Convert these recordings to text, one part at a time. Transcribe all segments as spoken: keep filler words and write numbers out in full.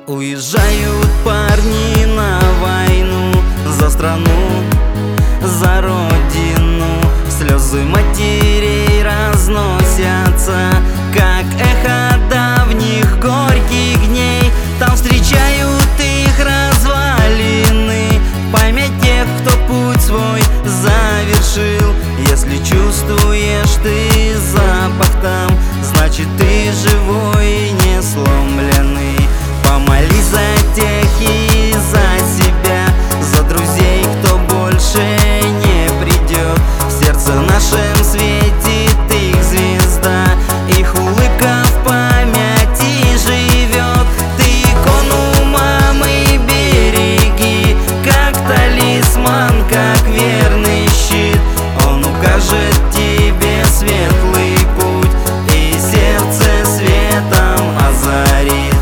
Уезжают парни на войну, за страну, за родину. Слезы матерей разносятся, как эхо давних горьких дней. Там встречают их развалины, память тех, кто путь свой завершил. Если чувствуешь ты запах там, значит ты живой и не сломленный. Помолись за тех и за себя, за друзей, кто больше не придет. В сердце нашем светит их звезда, их улыбка в памяти живет. Ты икону мамы береги, как талисман, как верный щит. Он укажет тебе светлый путь и сердце светом озарит.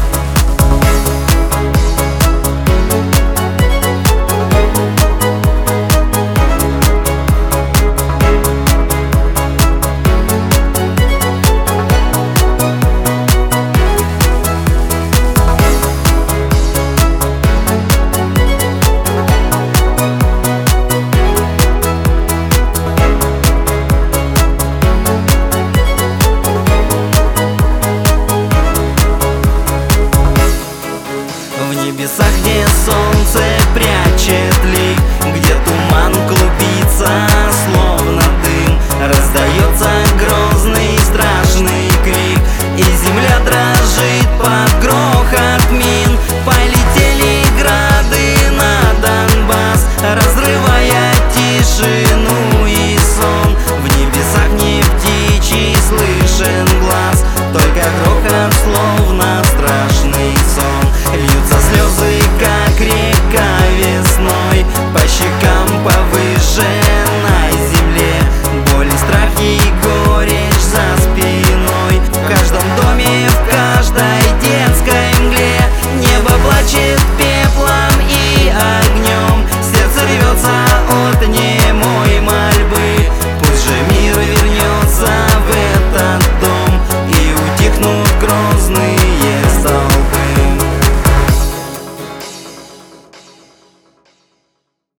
В небесах, где солнце прячет лик, где туман клубится, словно дым, раздается грозный страшный крик, и земля дрожит под грохот мин. Полетели грады на Донбасс, разрывая тишину и сон. В небесах не птичий слышен глаз, только грохот слов.